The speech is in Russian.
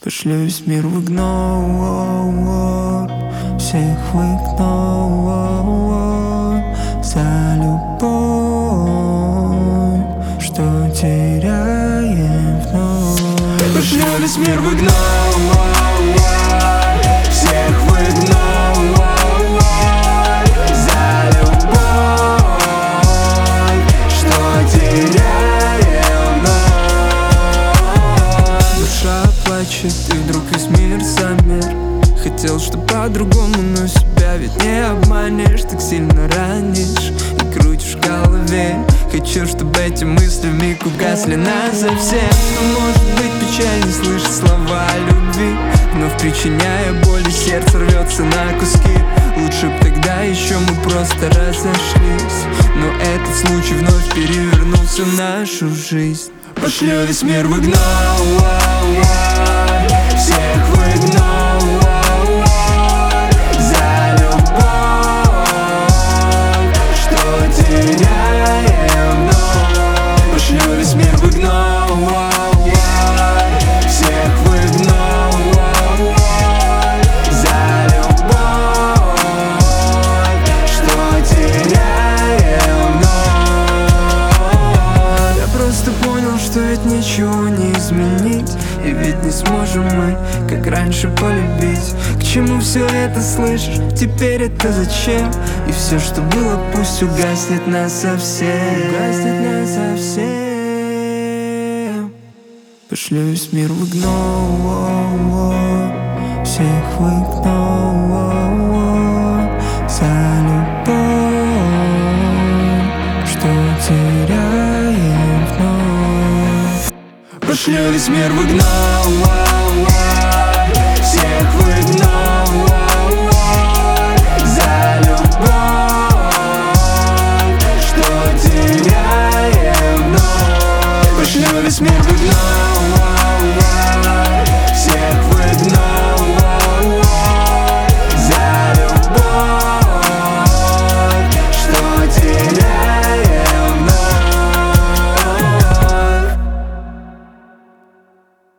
Пошлю весь мир в игнор, всех в игнор за любовь, что теряем вновь. Пошлю весь мир в игнор, всех в игнор за любовь, что теряем вновь. Душа плачет, и вдруг весь мир замер. Хотел, что по-другому, но себя ведь не обманешь. Так сильно ранишь и крутишь в голове. Хочу, чтобы эти мысли вмиг угасли насовсем. Но может быть печаль не слышит слова любви, вновь причиняя боль, и сердце рвется на куски. Лучше б тогда еще мы просто разошлись, но этот случай вновь перевернулся в нашу жизнь. Пошлю весь мир в игнор, всех в игнор за любовь, что теряем вновь. Пошлю весь мир в игнор, всех в игнор за любовь, что теряем вновь. Я просто понял, что ведь ничего не изменить, и ведь не сможем мы, как раньше, полюбить. К чему все это, слышишь? Теперь это зачем? И все, что было, пусть угаснет насовсем. Угаснет насовсем. Пошлю весь мир в игнор, всех в игнор за любовь, что теряем вновь. Пошлю весь мир в игнор.